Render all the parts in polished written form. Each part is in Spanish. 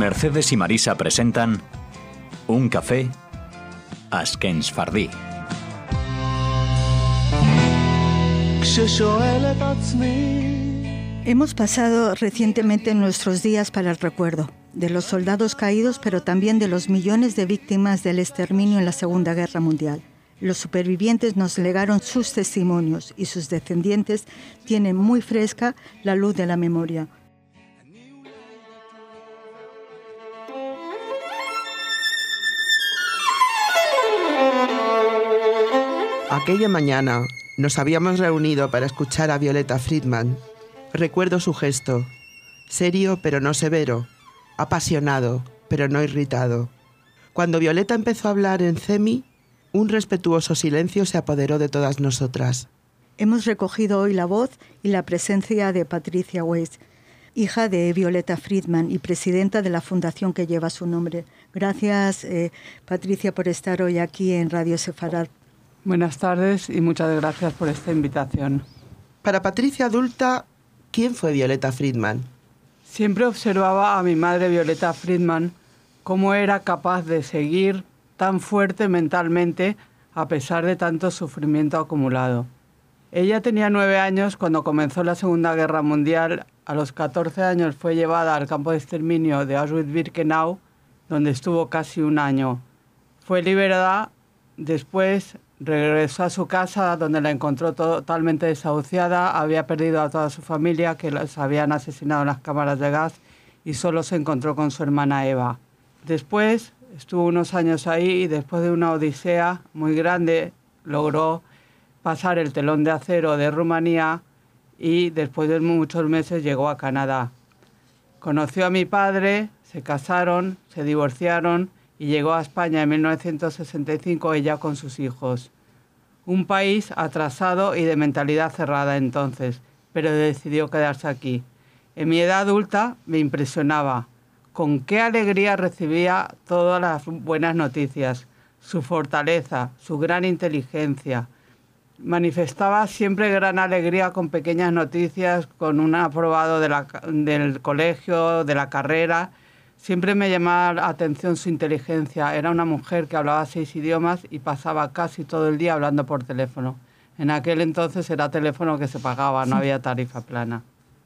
Mercedes y Marisa presentan Un café Azken Sefardí. Hemos pasado recientemente nuestros días para el recuerdo de los soldados caídos, pero también de los millones de víctimas del exterminio en la Segunda Guerra Mundial. Los supervivientes nos legaron sus testimonios y sus descendientes tienen muy fresca la luz de la memoria. Aquella mañana nos habíamos reunido para escuchar a Violeta Friedman. Recuerdo su gesto, serio pero no severo, apasionado pero no irritado. Cuando Violeta empezó a hablar en CEMI, un respetuoso silencio se apoderó de todas nosotras. Hemos recogido hoy la voz y la presencia de Patricia Weiss, hija de Violeta Friedman y presidenta de la fundación que lleva su nombre. Gracias, Patricia, por estar hoy aquí en Radio Sefarad. Buenas tardes y muchas gracias por esta invitación. Para Patricia adulta, ¿quién fue Violeta Friedman? Siempre observaba a mi madre Violeta Friedman cómo era capaz de seguir tan fuerte mentalmente a pesar de tanto sufrimiento acumulado. Ella tenía 9 años cuando comenzó la Segunda Guerra Mundial. A los 14 años fue llevada al campo de exterminio de Auschwitz-Birkenau, donde estuvo casi un año. Fue liberada, después regresó a su casa, donde la encontró totalmente desahuciada. Había perdido a toda su familia, que las habían asesinado en las cámaras de gas, y solo se encontró con su hermana Eva. Después estuvo unos años ahí y después de una odisea muy grande logró pasar el telón de acero de Rumanía y después de muchos meses llegó a Canadá. Conoció a mi padre, se casaron, se divorciaron y llegó a España en 1965 ella con sus hijos. Un país atrasado y de mentalidad cerrada entonces, pero decidió quedarse aquí. En mi edad adulta me impresionaba con qué alegría recibía todas las buenas noticias, su fortaleza, su gran inteligencia. Manifestaba siempre gran alegría con pequeñas noticias, con un aprobado del colegio, de la carrera. Siempre me llamaba la atención su inteligencia. Era una mujer que hablaba 6 idiomas y pasaba casi todo el día hablando por teléfono. En aquel entonces era teléfono que se pagaba, no había tarifa plana.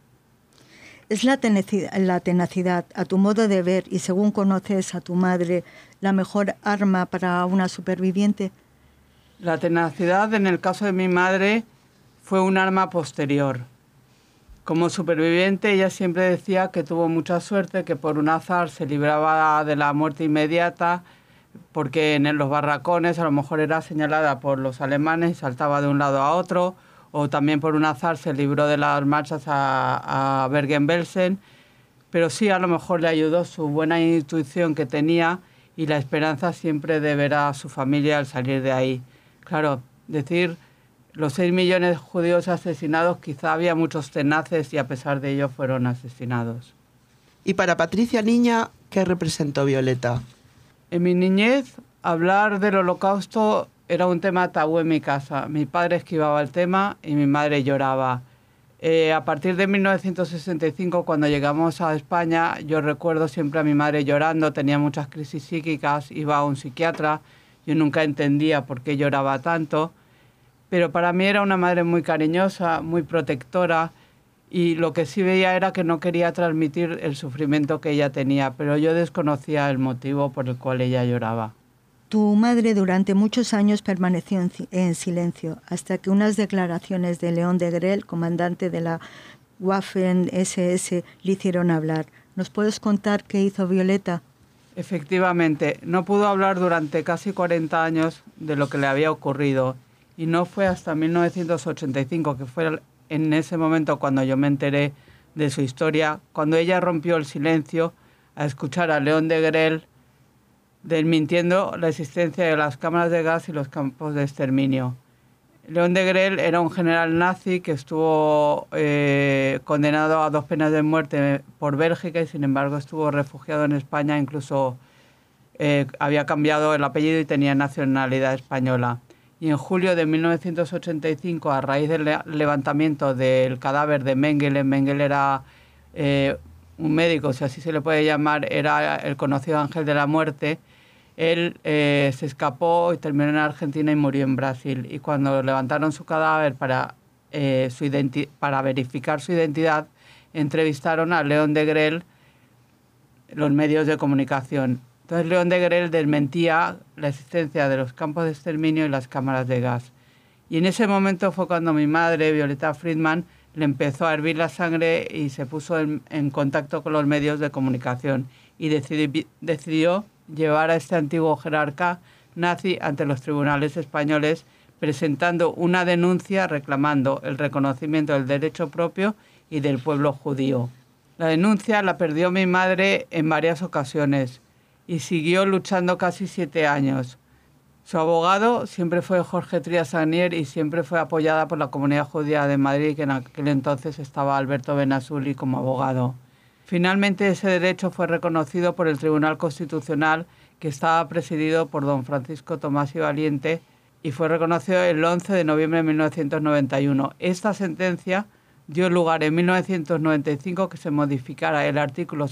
¿Es la tenacidad, a tu modo de ver, y según conoces a tu madre, la mejor arma para una superviviente? La tenacidad, en el caso de mi madre, fue un arma posterior. Como superviviente, ella siempre decía que tuvo mucha suerte, que por un azar se libraba de la muerte inmediata, porque en los barracones a lo mejor era señalada por los alemanes y saltaba de un lado a otro, o también por un azar se libró de las marchas a Bergen-Belsen, pero sí a lo mejor le ayudó su buena intuición que tenía y la esperanza siempre de ver a su familia al salir de ahí. Claro, decir los 6 millones de judíos asesinados, quizá había muchos tenaces y a pesar de ello fueron asesinados. Y para Patricia niña, ¿qué representó Violeta? En mi niñez, hablar del Holocausto era un tema tabú en mi casa. Mi padre esquivaba el tema y mi madre lloraba. A partir de 1965, cuando llegamos a España, yo recuerdo siempre a mi madre llorando, tenía muchas crisis psíquicas, iba a un psiquiatra, yo nunca entendía por qué lloraba tanto, pero para mí era una madre muy cariñosa, muy protectora, y lo que sí veía era que no quería transmitir el sufrimiento que ella tenía, pero yo desconocía el motivo por el cual ella lloraba. Tu madre durante muchos años permaneció en silencio, hasta que unas declaraciones de León Degrelle, comandante de la Waffen-SS, le hicieron hablar. ¿Nos puedes contar qué hizo Violeta? Efectivamente, no pudo hablar durante casi 40 años de lo que le había ocurrido, y no fue hasta 1985, que fue en ese momento cuando yo me enteré de su historia, cuando ella rompió el silencio a escuchar a León Degrelle desmintiendo la existencia de las cámaras de gas y los campos de exterminio. León Degrelle era un general nazi que estuvo condenado a 2 penas de muerte por Bélgica y sin embargo estuvo refugiado en España, incluso había cambiado el apellido y tenía nacionalidad española. Y en julio de 1985, a raíz del levantamiento del cadáver de Mengele, Mengele era un médico, si así se le puede llamar, era el conocido Ángel de la Muerte. Él se escapó y terminó en Argentina y murió en Brasil. Y cuando levantaron su cadáver para verificar su identidad, entrevistaron a León Degrelle, los medios de comunicación. Entonces León Degrelle desmentía la existencia de los campos de exterminio y las cámaras de gas. Y en ese momento fue cuando mi madre, Violeta Friedman, le empezó a hervir la sangre y se puso en contacto con los medios de comunicación y decidió llevar a este antiguo jerarca nazi ante los tribunales españoles, presentando una denuncia reclamando el reconocimiento del derecho propio y del pueblo judío. La denuncia la perdió mi madre en varias ocasiones y siguió luchando casi 7 años. Su abogado siempre fue Jorge Trías Agnier y siempre fue apoyada por la Comunidad Judía de Madrid, que en aquel entonces estaba Alberto Benasuli como abogado. Finalmente ese derecho fue reconocido por el Tribunal Constitucional, que estaba presidido por don Francisco Tomás y Valiente, y fue reconocido el 11 de noviembre de 1991. Esta sentencia dio lugar en 1995 que se modificara el artículo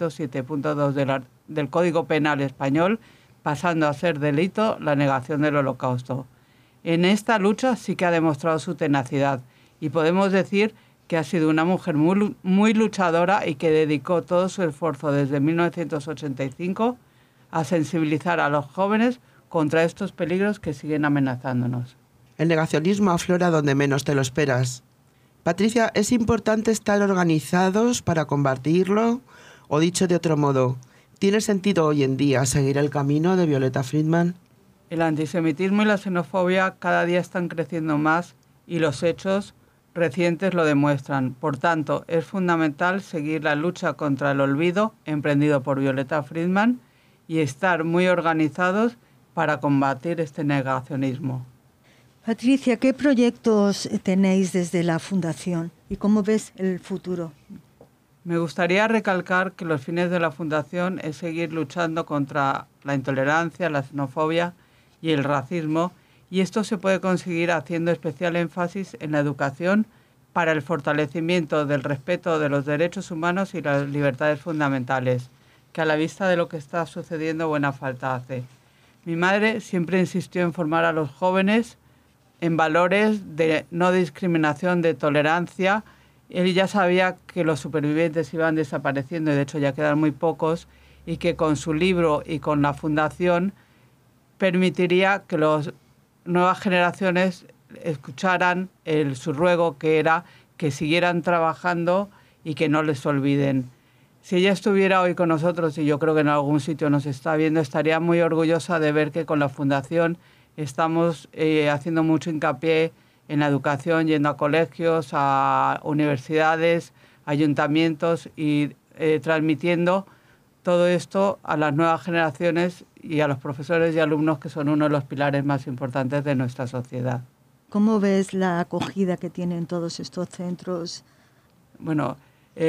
607.2 del Código Penal español, pasando a ser delito la negación del Holocausto. En esta lucha sí que ha demostrado su tenacidad y podemos decir que ha sido una mujer muy luchadora y que dedicó todo su esfuerzo desde 1985 a sensibilizar a los jóvenes contra estos peligros que siguen amenazándonos. El negacionismo aflora donde menos te lo esperas. Patricia, ¿es importante estar organizados para combatirlo? O dicho de otro modo, ¿tiene sentido hoy en día seguir el camino de Violeta Friedman? El antisemitismo y la xenofobia cada día están creciendo más y los hechos recientes lo demuestran. Por tanto, es fundamental seguir la lucha contra el olvido emprendido por Violeta Friedman y estar muy organizados para combatir este negacionismo. Patricia, ¿qué proyectos tenéis desde la Fundación y cómo ves el futuro? Me gustaría recalcar que los fines de la Fundación es seguir luchando contra la intolerancia, la xenofobia y el racismo, y esto se puede conseguir haciendo especial énfasis en la educación para el fortalecimiento del respeto de los derechos humanos y las libertades fundamentales, que a la vista de lo que está sucediendo buena falta hace. Mi madre siempre insistió en formar a los jóvenes en valores de no discriminación, de tolerancia. Él ya sabía que los supervivientes iban desapareciendo y de hecho ya quedan muy pocos, y que con su libro y con la Fundación permitiría que las nuevas generaciones escucharan su ruego, que era que siguieran trabajando y que no les olviden. Si ella estuviera hoy con nosotros, y yo creo que en algún sitio nos está viendo, estaría muy orgullosa de ver que con la Fundación estamos haciendo mucho hincapié en la educación, yendo a colegios, a universidades, ayuntamientos y transmitiendo todo esto a las nuevas generaciones y a los profesores y alumnos, que son uno de los pilares más importantes de nuestra sociedad. ¿Cómo ves la acogida que tienen todos estos centros? Bueno,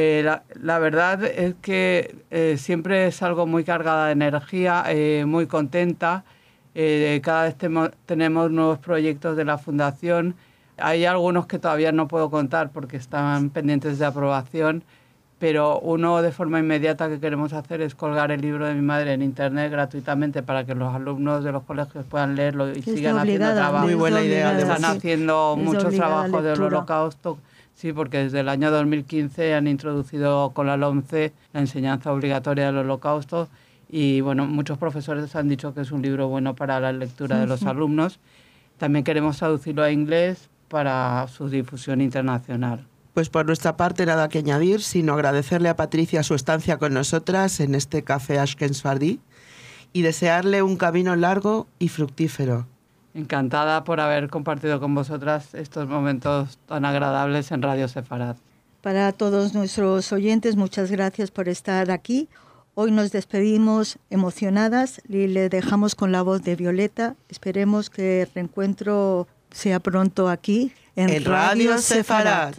la verdad es que siempre es algo muy cargada de energía, muy contenta. Cada vez tenemos nuevos proyectos de la Fundación. Hay algunos que todavía no puedo contar porque están pendientes de aprobación, pero uno de forma inmediata que queremos hacer es colgar el libro de mi madre en Internet gratuitamente para que los alumnos de los colegios puedan leerlo y sigan haciendo trabajo. Muy buena idea. Están haciendo muchos trabajos del Holocausto. Sí, porque desde el año 2015 han introducido con la LOMCE la enseñanza obligatoria del Holocausto y bueno, muchos profesores han dicho que es un libro bueno para la lectura de los alumnos. También queremos traducirlo a inglés para su difusión internacional. Pues por nuestra parte nada que añadir, sino agradecerle a Patricia su estancia con nosotras en este café Ashken Sfardí y desearle un camino largo y fructífero. Encantada por haber compartido con vosotras estos momentos tan agradables en Radio Sefarad. Para todos nuestros oyentes, muchas gracias por estar aquí. Hoy nos despedimos emocionadas y le dejamos con la voz de Violeta. Esperemos que el reencuentro sea pronto aquí en Radio Sefarad.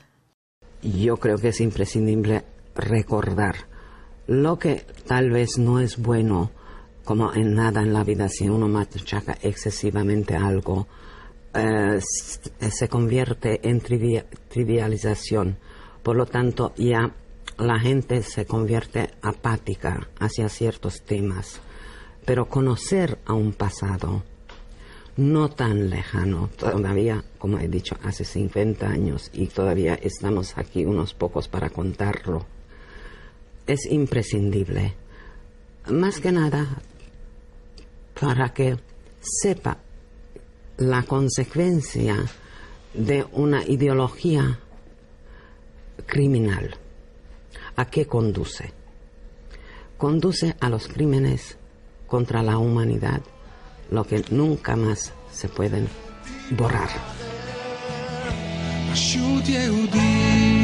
Yo creo que es imprescindible recordar lo que tal vez no es bueno, como en nada en la vida. Si uno machaca excesivamente algo, se convierte en trivialización. Por lo tanto, ya la gente se convierte apática hacia ciertos temas, pero conocer a un pasado no tan lejano, todavía, como he dicho, hace 50 años y todavía estamos aquí unos pocos para contarlo, es imprescindible. Más que nada, para que sepa la consecuencia de una ideología criminal. ¿A qué conduce? Conduce a los crímenes contra la humanidad, lo que nunca más se pueden borrar.